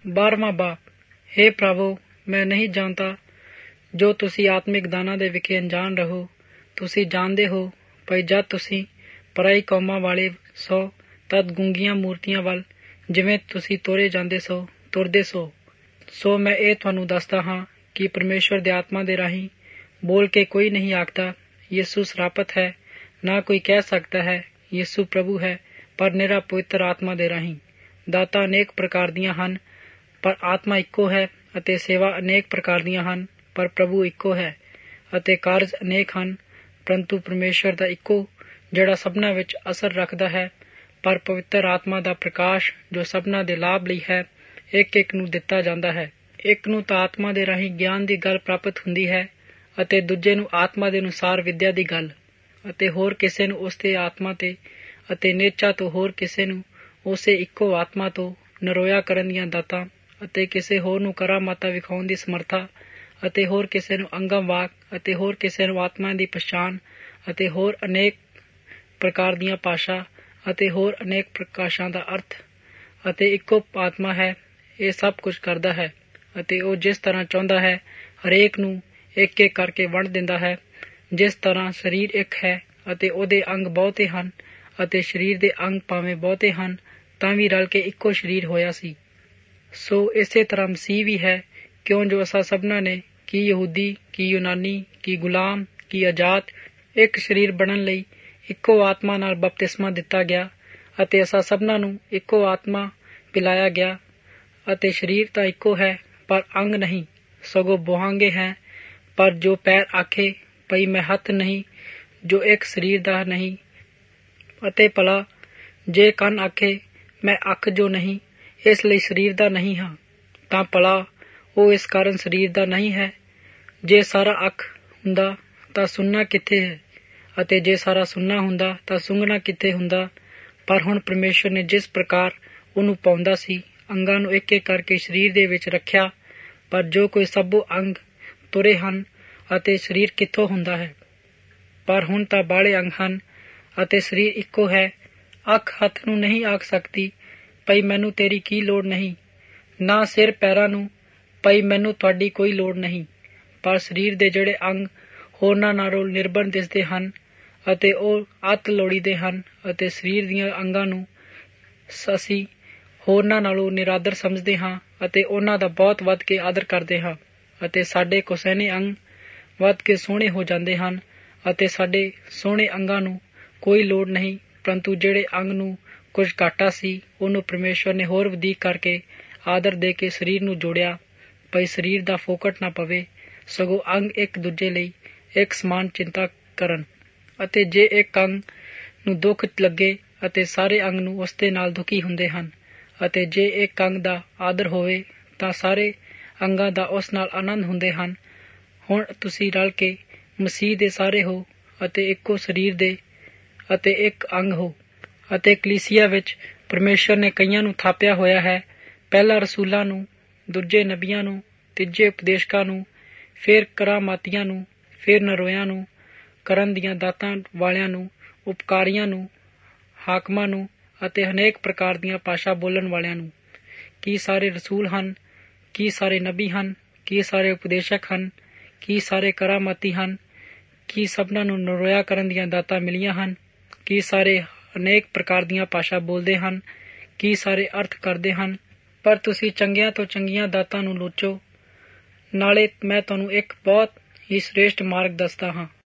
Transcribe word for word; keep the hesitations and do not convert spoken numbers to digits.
ਬਾਰ੍ਹਵਾਂ ਬਾਬ। हे ਪ੍ਰਭੂ, ਮੈਂ ਨਹੀਂ ਜਾਣਦਾ ਜੋ ਤੁਸੀਂ ਆਤਮਿਕ ਦਾਨਾਂ ਦੇ ਵਿਖੇ ਅਣਜਾਣ ਰਹੋ। ਤੁਸੀਂ ਜਾਣਦੇ ਹੋ ਭਈ ਜਦ ਤੁਸੀਂ ਪਰਾਈ ਕੌਮਾਂ ਵਾਲੇ ਸੋ ਤਦ ਗੂੰਗੀਆਂ ਮੂਰਤੀਆਂ ਵੱਲ ਜਿਵੇਂ ਤੁਸੀਂ ਤੋਰੇ ਜਾਂਦੇ ਸੋ ਤੁਰਦੇ ਸੋ। ਸੋ ਮੈਂ ਇਹ ਤੁਹਾਨੂੰ ਦੱਸਦਾ ਹਾਂ ਕਿ ਪਰਮੇਸ਼ਵਰ ਦੇ ਆਤਮਾ ਦੇ ਰਾਹੀਂ ਬੋਲ ਕੇ ਕੋਈ ਨਹੀਂ ਆਖਦਾ ਯਿਸੂ ਸਰਾਪਤ ਹੈ, ਨਾ ਕੋਈ ਕਹਿ ਸਕਦਾ ਹੈ ਯਿਸੂ ਪ੍ਰਭੂ ਹੈ, ਪਰ ਨਿਰਾ ਪਵਿੱਤਰ ਆਤਮਾ ਦੇ ਰਾਹੀਂ। ਦਾਤਾਂ ਅਨੇਕ ਪ੍ਰਕਾਰ ਦੀਆਂ ਹਨ, ਪਰ ਆਤਮਾ ਇੱਕੋ ਹੈ, ਅਤੇ ਸੇਵਾ ਅਨੇਕ ਪ੍ਰਕਾਰ ਦੀਆਂ ਹਨ, ਪਰ ਪ੍ਰਭੂ ਇੱਕੋ ਹੈ, ਅਤੇ ਕਾਰਜ ਅਨੇਕ ਹਨ, ਪਰੰਤੂ ਪਰਮੇਸ਼ਵਰ ਦਾ ਇੱਕੋ ਜਿਹੜਾ ਸਭਨਾਂ ਵਿੱਚ ਅਸਰ ਰੱਖਦਾ ਹੈ। ਪਰ ਪਵਿੱਤਰ ਆਤਮਾ ਦਾ ਪ੍ਰਕਾਸ਼ ਜੋ ਸਭਨਾਂ ਦੇ ਲਾਭ ਲਈ ਹੈ, ਇੱਕ ਇੱਕ ਨੂੰ ਦਿੱਤਾ ਜਾਂਦਾ ਹੈ। ਇੱਕ ਨੂੰ ਤਾਂ ਆਤਮਾ ਦੇ ਰਾਹੀਂ ਗਿਆਨ ਦੀ ਗੱਲ ਪ੍ਰਾਪਤ ਹੁੰਦੀ ਹੈ, ਅਤੇ ਦੂਜੇ ਨੂੰ ਆਤਮਾ ਦੇ ਅਨੁਸਾਰ ਵਿਦਿਆ ਦੀ ਗੱਲ, ਅਤੇ ਹੋਰ ਕਿਸੇ ਨੂੰ ਉਸ ਦੇ ਆਤਮਾ ਤੇ, ਅਤੇ ਨੇਚਾ ਤੋਂ ਹੋਰ ਕਿਸੇ ਨੂੰ ਉਸੇ ਇੱਕੋ ਆਤਮਾ ਤੋਂ ਨਰੋਇਆ ਕਰਨ ਦੀਆਂ ਦਾਤਾਂ, ਅਤੇ ਕਿਸੇ ਹੋਰ ਨੂੰ ਕਰਾਮਾਤਾਂ ਵਿਖਾਉਣ ਦੀ ਸਮਰਥਾ, ਅਤੇ ਹੋਰ ਕਿਸੇ ਨੂੰ ਅੰਗਮ ਵਾਕ, ਅਤੇ ਹੋਰ ਕਿਸੇ ਨੂੰ ਆਤਮਾ ਦੀ ਪਛਾਣ, ਅਤੇ ਹੋਰ ਅਨੇਕ ਪ੍ਰਕਾਰ ਦੀਆਂ ਭਾਸ਼ਾ, ਅਤੇ ਹੋਰ ਅਨੇਕ ਪ੍ਰਕਾਸ਼ਾਂ ਦਾ ਅਰਥ। ਅਤੇ ਇੱਕੋ ਆਤਮਾ ਹੈ, ਇਹ ਸਭ ਕੁਝ ਕਰਦਾ ਹੈ, ਅਤੇ ਉਹ ਜਿਸ ਤਰ੍ਹਾਂ ਚਾਹੁੰਦਾ ਹੈ ਹਰੇਕ ਨੂੰ ਇੱਕ ਇੱਕ ਕਰਕੇ ਵੰਡ ਦਿੰਦਾ ਹੈ। ਜਿਸ ਤਰ੍ਹਾਂ ਸਰੀਰ ਇੱਕ ਹੈ ਅਤੇ ਉਹਦੇ ਅੰਗ ਬਹੁਤੇ ਹਨ, ਅਤੇ ਸਰੀਰ ਦੇ ਅੰਗ ਭਾਵੇਂ ਬਹੁਤੇ ਹਨ ਤਾਂ ਵੀ ਰਲ ਕੇ ਇੱਕੋ ਸਰੀਰ ਹੋਇਆ ਸੀ। ਸੋ ਇਸੇ ਤਰ੍ਹਾਂ ਮਸੀਹ ਵੀ ਹੈ, ਕਿਉਂ ਜੋ ਅਸਾਂ ਸਭਨਾਂ ਨੇ ਕੀ ਯਹੂਦੀ, ਕੀ ਯੂਨਾਨੀ, ਕੀ ਗੁਲਾਮ, ਕੀ ਆਜ਼ਾਦ, ਇੱਕ ਸਰੀਰ ਬਣਨ ਲਈ ਇੱਕੋ ਆਤਮਾ ਨਾਲ ਬਪਤਿਸਮਾ ਦਿੱਤਾ ਗਿਆ, ਅਤੇ ਅਸਾਂ ਸਭਨਾਂ ਨੂੰ ਇੱਕੋ ਆਤਮਾ ਪਿਲਾਇਆ ਗਿਆ। ਅਤੇ ਸਰੀਰ ਤਾਂ ਇੱਕੋ ਹੈ, ਪਰ ਅੰਗ ਨਹੀਂ, ਸਗੋਂ ਬਹੁਆਂਗੇ ਹੈ। ਪਰ ਜੋ ਪੈਰ ਆਖੇ ਭਈ ਮੈਂ ਹੱਥ ਨਹੀਂ, ਜੋ ਇੱਕ ਸਰੀਰ ਦਾ ਨਹੀਂ, ਅਤੇ ਭਲਾ ਜੇ ਕੰਨ ਆਖੇ ਮੈਂ ਅੱਖ ਜੋ ਨਹੀਂ, ਇਸ ਲਈ ਸਰੀਰ ਦਾ ਨਹੀਂ ਹਾਂ, ਤਾਂ ਭਲਾ ਉਹ ਇਸ ਕਾਰਨ ਸਰੀਰ ਦਾ ਨਹੀਂ ਹੈ। ਜੇ ਸਾਰਾ ਅੱਖ ਹੁੰਦਾ ਤਾਂ ਸੁਣਨਾ ਕਿੱਥੇ ਹੈ, ਅਤੇ ਜੇ ਸਾਰਾ ਸੁਣਨਾ ਹੁੰਦਾ ਤਾਂ ਸੁੰਘਣਾ ਕਿੱਥੇ ਹੁੰਦਾ। ਪਰ ਹੁਣ ਪਰਮੇਸ਼ਵਰ ਨੇ ਜਿਸ ਪ੍ਰਕਾਰ ਉਹਨੂੰ ਪਾਉਂਦਾ ਸੀ, ਅੰਗਾਂ ਨੂੰ ਇੱਕ ਇੱਕ ਕਰਕੇ ਸਰੀਰ ਦੇ ਵਿੱਚ ਰੱਖਿਆ। ਪਰ ਜੋ ਕੋਈ ਸਭੋ ਅੰਗ ਤੁਰੇ ਹਨ, ਅਤੇ ਸਰੀਰ ਕਿੱਥੋਂ ਹੁੰਦਾ ਹੈ। ਪਰ ਹੁਣ ਤਾਂ ਬਾਹਲੇ ਅੰਗ ਹਨ, ਅਤੇ ਸਰੀਰ ਇੱਕੋ ਹੈ। ਅੱਖ ਹੱਥ ਨੂੰ ਨਹੀਂ ਆਖ ਸਕਦੀ ਭਈ ਮੈਨੂੰ ਤੇਰੀ ਕੀ ਲੋੜ ਨਹੀਂ, ਨਾ ਸਿਰ ਪੈਰਾਂ ਨੂੰ ਭਈ ਮੈਨੂੰ ਤੁਹਾਡੀ ਕੋਈ ਲੋੜ ਨਹੀਂ। ਪਰ ਸਰੀਰ ਦੇ ਜਿਹੜੇ ਅੰਗ ਹੋਰਨਾਂ ਨਾਲੋਂ ਨਿਰਬਲ ਦਿਸਦੇ ਹਨ, ਅਤੇ ਉਹ ਅਤ ਲੋੜੀਂਦੇ ਹਨ, ਅਤੇ ਸਰੀਰ ਦੀਆਂ ਅੰਗਾਂ ਨੂੰ ਅਸੀਂ ਹੋਰਨਾਂ ਨਾਲੋਂ ਨਿਰਾਦਰ ਸਮਝਦੇ ਹਾਂ, ਅਤੇ ਉਹਨਾਂ ਦਾ ਬਹੁਤ ਵੱਧ ਕੇ ਆਦਰ ਕਰਦੇ ਹਾਂ। ਅਤੇ ਸਾਡੇ ਕੁਸੈਨੇ ਅੰਗ ਵੱਧ ਕੇ ਸੋਹਣੇ ਹੋ ਜਾਂਦੇ ਹਨ, ਅਤੇ ਸਾਡੇ ਸੋਹਣੇ ਅੰਗਾਂ ਨੂੰ ਕੋਈ ਲੋੜ ਨਹੀਂ, ਪਰੰਤੂ ਜਿਹੜੇ ਅੰਗ ਨੂੰ ਕੁਝ ਘਾਟਾ ਸੀ, ਉਹਨੂੰ ਪਰਮੇਸ਼ਵਰ ਨੇ ਹੋਰ ਵਧੀਕ ਕਰਕੇ ਆਦਰ ਦੇ ਕੇ ਸਰੀਰ ਨੂੰ ਜੋੜਿਆ, ਭਈ ਸਰੀਰ ਦਾ ਫੋਕਟ ਨਾ ਪਵੇ, ਸਗੋਂ ਅੰਗ ਇੱਕ ਦੂਜੇ ਲਈ ਇੱਕ ਸਮਾਨ ਚਿੰਤਾ ਕਰਨ। ਅਤੇ ਜੇ ਇੱਕ ਅੰਗ ਨੂੰ ਦੁੱਖ ਲੱਗੇ ਅਤੇ ਸਾਰੇ ਅੰਗ ਨੂੰ ਉਸ ਦੇ ਨਾਲ ਦੁਖੀ ਹੁੰਦੇ ਹਨ, ਅਤੇ ਜੇ ਇੱਕ ਅੰਗ ਦਾ ਆਦਰ ਹੋਵੇ ਤਾਂ ਸਾਰੇ ਅੰਗਾਂ ਦਾ ਉਸ ਨਾਲ ਆਨੰਦ ਹੁੰਦੇ ਹਨ। ਹੁਣ ਤੁਸੀਂ ਰਲ ਕੇ ਮਸੀਹ ਦੇ ਸਾਰੇ ਹੋ, ਅਤੇ ਇੱਕੋ ਸਰੀਰ ਦੇ, ਅਤੇ ਇੱਕ ਅੰਗ ਹੋ। ਅਤੇ ਕਲੀਸਿਆ ਵਿੱਚ ਪਰਮੇਸ਼ਵਰ ਨੇ ਕਈਆਂ ਨੂੰ ਥਾਪਿਆ ਹੋਇਆ ਹੈ, ਪਹਿਲਾਂ ਰਸੂਲਾਂ ਨੂੰ, ਦੂਜੇ ਨਬੀਆਂ ਨੂੰ, ਤੀਜੇ ਉਪਦੇਸ਼ਕਾਂ ਨੂੰ, ਫਿਰ ਕਰਾਮਾਤੀਆਂ ਨੂੰ, ਫਿਰ ਨਰੋਇਆਂ ਨੂੰ, ਕਰਨ ਦੀਆਂ ਦਾਤਾਂ ਵਾਲਿਆਂ ਨੂੰ, ਉਪਕਾਰੀਆਂ ਨੂੰ, ਹਾਕਮਾਂ ਨੂੰ, ਅਤੇ ਅਨੇਕ ਪ੍ਰਕਾਰ ਦੀਆਂ ਭਾਸ਼ਾ ਬੋਲਣ ਵਾਲਿਆਂ ਨੂੰ। ਕੀ ਸਾਰੇ ਰਸੂਲ ਹਨ? ਕੀ ਸਾਰੇ ਨਬੀ ਹਨ? ਕੀ ਸਾਰੇ ਉਪਦੇਸ਼ਕ ਹਨ? ਕੀ ਸਾਰੇ ਕਰਾਮਾਤੀ ਹਨ? ਕੀ ਸਭਨਾਂ ਨੂੰ ਨਰੋਇਆ ਕਰਨ ਦੀਆਂ ਦਾਤਾਂ ਮਿਲੀਆਂ ਹਨ? ਕੀ ਸਾਰੇ ਅਨੇਕ ਪ੍ਰਕਾਰ ਦੀਆਂ ਭਾਸ਼ਾ ਬੋਲਦੇ ਹਨ? ਕੀ ਸਾਰੇ ਅਰਥ ਕਰਦੇ ਹਨ? ਪਰ ਤੁਸੀਂ ਚੰਗੀਆਂ ਤੋਂ ਚੰਗੀਆਂ ਦਾਤਾਂ ਨੂੰ ਲੋਚੋ। ਨਾਲੇ ਮੈਂ ਤੁਹਾਨੂੰ ਇੱਕ ਬਹੁਤ ਹੀ ਸ੍ਰੇਸ਼ਟ ਮਾਰਗ ਦੱਸਦਾ ਹਾਂ।